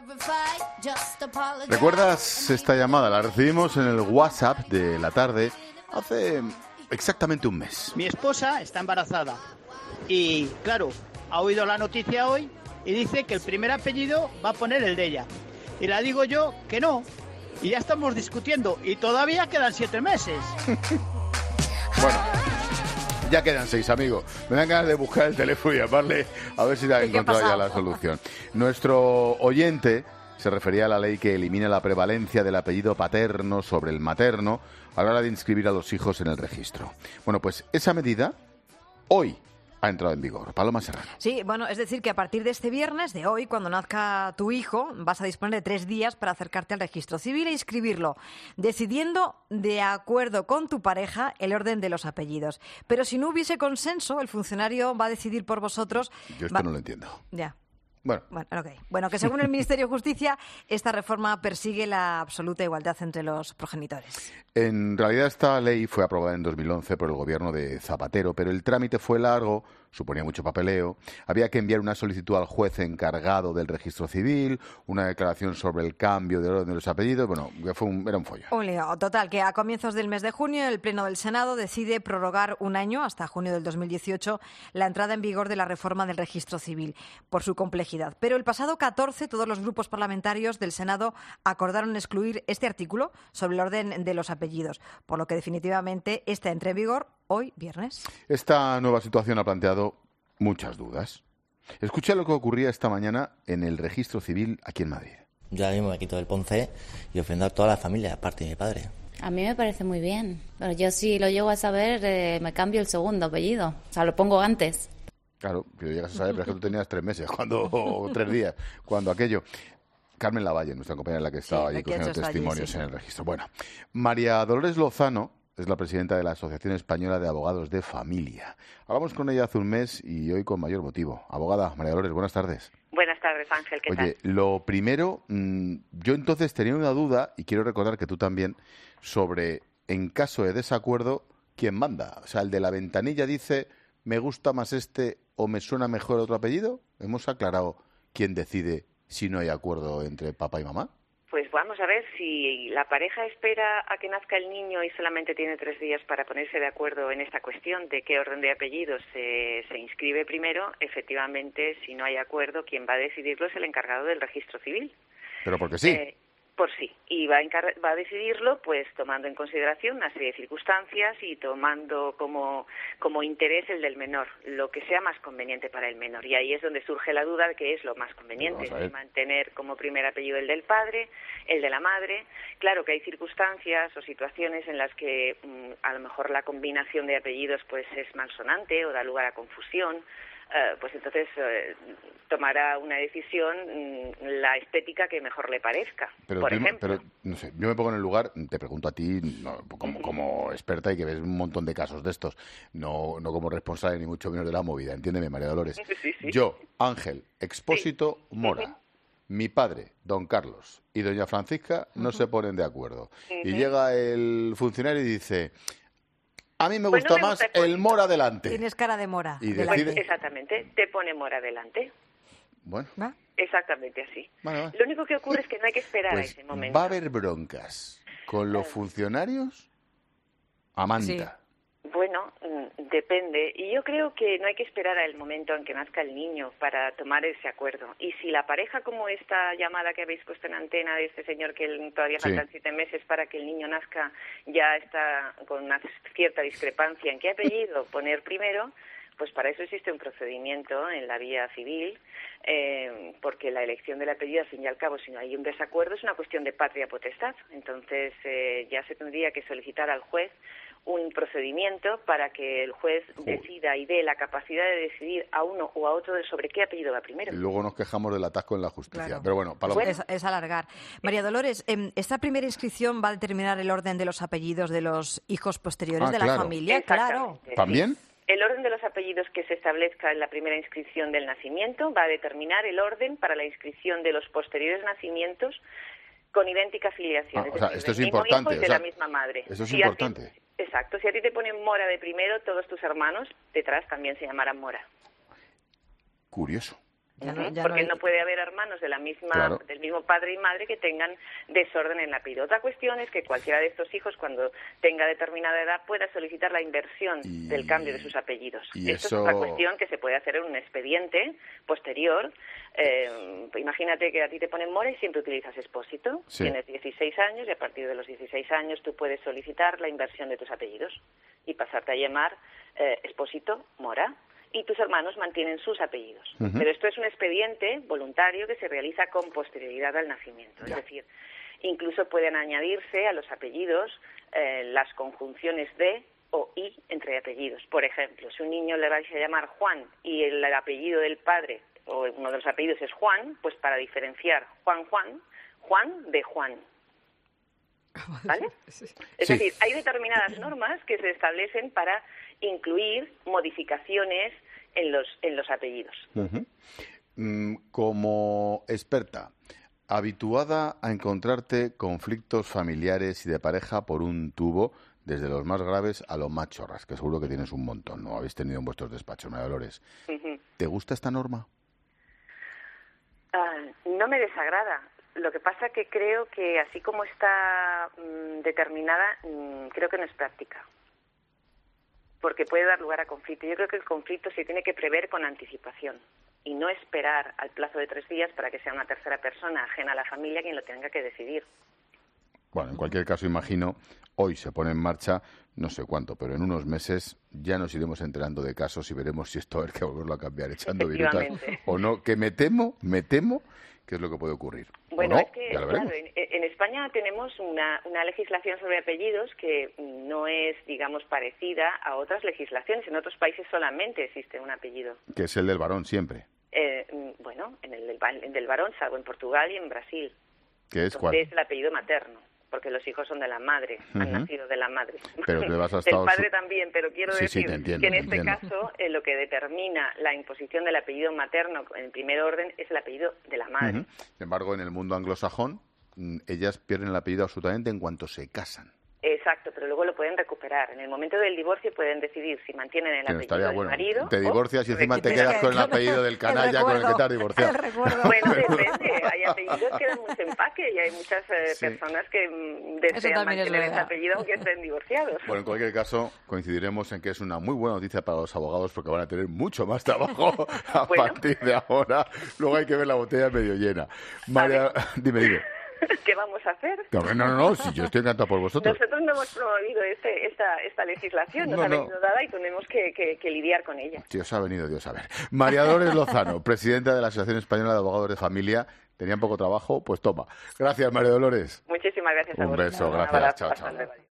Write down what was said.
¿Recuerdas esta llamada? La recibimos en el WhatsApp de la tarde hace exactamente un mes. Mi esposa está embarazada y, claro, ha oído la noticia hoy y dice que el primer apellido va a poner el de ella. Y la digo yo que no. Y ya estamos discutiendo y todavía quedan 7 meses. Bueno, ya quedan 6, amigo. Me dan ganas de buscar el teléfono y llamarle a ver si ha encontrado ya la solución. Nuestro oyente se refería a la ley que elimina la prevalencia del apellido paterno sobre el materno a la hora de inscribir a los hijos en el registro. Bueno, pues esa medida hoy ha entrado en vigor. Paloma Serrano. Sí, bueno, es decir que a partir de este viernes, de hoy, cuando nazca tu hijo, vas a disponer de 3 días para acercarte al registro civil e inscribirlo, decidiendo de acuerdo con tu pareja el orden de los apellidos. Pero si no hubiese consenso, el funcionario va a decidir por vosotros. Yo esto no lo entiendo. Ya. Bueno, que según el Ministerio de Justicia, esta reforma persigue la absoluta igualdad entre los progenitores. En realidad esta ley fue aprobada en 2011 por el gobierno de Zapatero, pero el trámite fue largo, suponía mucho papeleo, había que enviar una solicitud al juez encargado del registro civil, una declaración sobre el cambio de orden de los apellidos, bueno, era un follón. Un lío. Total, que a comienzos del mes de junio el Pleno del Senado decide prorrogar un año, hasta junio del 2018, la entrada en vigor de la reforma del registro civil, por su complejidad. Pero el pasado 14 todos los grupos parlamentarios del Senado acordaron excluir este artículo sobre el orden de los apellidos, por lo que definitivamente esta entra en vigor hoy, viernes. Esta nueva situación ha planteado muchas dudas. Escucha lo que ocurría esta mañana en el registro civil aquí en Madrid. Yo ahora mismo me quito el Ponce y ofrendo a toda la familia, aparte de mi padre. A mí me parece muy bien, pero yo si lo llego a saber me cambio el segundo apellido, o sea, lo pongo antes. Claro, que lo llegas a saber, pero es que tú tenías 3 meses, o 3 días, cuando aquello. Carmen Lavalle, nuestra compañera, la que estaba allí cogiendo testimonios en el registro. Bueno, María Dolores Lozano es la presidenta de la Asociación Española de Abogados de Familia. Hablamos con ella hace un mes y hoy con mayor motivo. Abogada, María Dolores, buenas tardes. Buenas tardes, Ángel, ¿qué tal? Oye, lo primero, yo entonces tenía una duda, y quiero recordar que tú también, sobre, en caso de desacuerdo, ¿quién manda? O sea, el de la ventanilla dice, ¿me gusta más este o me suena mejor otro apellido? ¿Hemos aclarado quién decide si no hay acuerdo entre papá y mamá? Pues vamos a ver, si la pareja espera a que nazca el niño y solamente tiene 3 días para ponerse de acuerdo en esta cuestión de qué orden de apellidos se inscribe primero, efectivamente, si no hay acuerdo, quien va a decidirlo es el encargado del registro civil. Pero porque sí. Por sí, y va a decidirlo pues tomando en consideración una serie de circunstancias y tomando como interés el del menor, lo que sea más conveniente para el menor. Y ahí es donde surge la duda de qué es lo más conveniente, si mantener como primer apellido el del padre, el de la madre. Claro que hay circunstancias o situaciones en las que a lo mejor la combinación de apellidos pues es malsonante o da lugar a confusión. Pues entonces tomará una decisión la estética que mejor le parezca, por ejemplo. Pero, no sé, yo me pongo en el lugar, te pregunto a ti, como experta y que ves un montón de casos de estos, no como responsable ni mucho menos de la movida, entiéndeme, María Dolores. Sí. Yo, Ángel Expósito Mora, mi padre, don Carlos, y doña Francisca no se ponen de acuerdo. Y llega el funcionario y dice... A mí me gusta más el Mora delante. Tienes cara de Mora. Y pues exactamente, te pone Mora delante. Bueno. ¿Va? Exactamente así. Vale. Lo único que ocurre es que no hay que esperar pues a ese momento. ¿Va a haber broncas con los funcionarios? Amanda. Sí. Bueno, depende. Y yo creo que no hay que esperar al momento en que nazca el niño para tomar ese acuerdo. Y si la pareja, como esta llamada que habéis puesto en antena de este señor que todavía faltan 7 meses para que el niño nazca, ya está con una cierta discrepancia en qué apellido poner primero, pues para eso existe un procedimiento en la vía civil, porque la elección del apellido, al fin y al cabo, si no hay un desacuerdo, es una cuestión de patria potestad. Entonces ya se tendría que solicitar al juez un procedimiento para que el juez decida y dé la capacidad de decidir a uno o a otro sobre qué apellido va primero. Y luego nos quejamos del atasco en la justicia. Claro. Pero bueno, Paloma. Es alargar. María Dolores, ¿esta primera inscripción va a determinar el orden de los apellidos de los hijos posteriores de la familia? Claro. ¿También? El orden de los apellidos que se establezca en la primera inscripción del nacimiento va a determinar el orden para la inscripción de los posteriores nacimientos con idéntica filiación. O sea, esto es importante. Hijo de la misma madre. Eso es importante. Exacto. Si a ti te ponen Mora de primero, todos tus hermanos detrás también se llamarán Mora. Curioso. Porque no puede haber hermanos de la misma, del mismo padre y madre que tengan desorden en el apellido. Otra cuestión es que cualquiera de estos hijos, cuando tenga determinada edad, pueda solicitar la inversión del cambio de sus apellidos. Esto es otra cuestión que se puede hacer en un expediente posterior. Imagínate que a ti te ponen Mora y siempre utilizas Expósito. Sí. Tienes 16 años y a partir de los 16 años tú puedes solicitar la inversión de tus apellidos y pasarte a llamar Expósito Mora. Y tus hermanos mantienen sus apellidos. Pero esto es un expediente voluntario que se realiza con posterioridad al nacimiento. Es decir, incluso pueden añadirse a los apellidos las conjunciones de o y entre apellidos. Por ejemplo, si un niño le vais a llamar Juan y el apellido del padre o uno de los apellidos es Juan, pues para diferenciar Juan de Juan. ¿Vale? Es decir, hay determinadas normas que se establecen para incluir modificaciones en los apellidos. Como experta, habituada a encontrarte conflictos familiares y de pareja por un tubo, desde los más graves a los más chorras, que seguro que tienes un montón, ¿no? Habéis tenido en vuestros despachos, María Dolores. ¿Te gusta esta norma? No me desagrada. Lo que pasa que creo que así como está determinada, creo que no es práctica. Porque puede dar lugar a conflicto. Yo creo que el conflicto se tiene que prever con anticipación y no esperar al plazo de 3 días para que sea una tercera persona ajena a la familia quien lo tenga que decidir. Bueno, en cualquier caso, imagino, hoy se pone en marcha, no sé cuánto, pero en unos meses ya nos iremos enterando de casos y veremos si esto hay que volverlo a cambiar echando virutas o no, que me temo que es lo que puede ocurrir. Bueno, no, es que claro, en España tenemos una legislación sobre apellidos que no es, digamos, parecida a otras legislaciones. En otros países solamente existe un apellido. Que es el del varón siempre. Bueno, en el del varón, salvo en Portugal y en Brasil. ¿Qué es cuál? Es el apellido materno, porque los hijos son de la madre, han nacido de la madre. Pero te vas a del padre también, pero quiero decir entiendo, que en este caso lo que determina la imposición del apellido materno en primer orden es el apellido de la madre. Sin embargo, en el mundo anglosajón, ellas pierden el apellido absolutamente en cuanto se casan. Exacto, pero luego lo pueden recuperar. En el momento del divorcio pueden decidir si mantienen el apellido del marido. Te divorcias y encima te quedas con el apellido del canalla con el que te has divorciado. Bueno, depende. Hay apellidos que dan mucho empaque y hay muchas personas que desean mantener ese apellido aunque estén divorciados. Bueno, en cualquier caso, coincidiremos en que es una muy buena noticia para los abogados porque van a tener mucho más trabajo a partir de ahora. Luego hay que ver la botella medio llena. María, dime. ¿Qué vamos a hacer? No, si yo estoy encantado por vosotros. Nosotros no hemos promovido esta legislación, nos ha venido dada y tenemos que lidiar con ella. Sí, os ha venido Dios a ver. María Dolores Lozano, presidenta de la Asociación Española de Abogados de Familia. Tenían poco trabajo, pues toma. Gracias, María Dolores. Muchísimas gracias a vosotros. Un beso, gracias. Chao.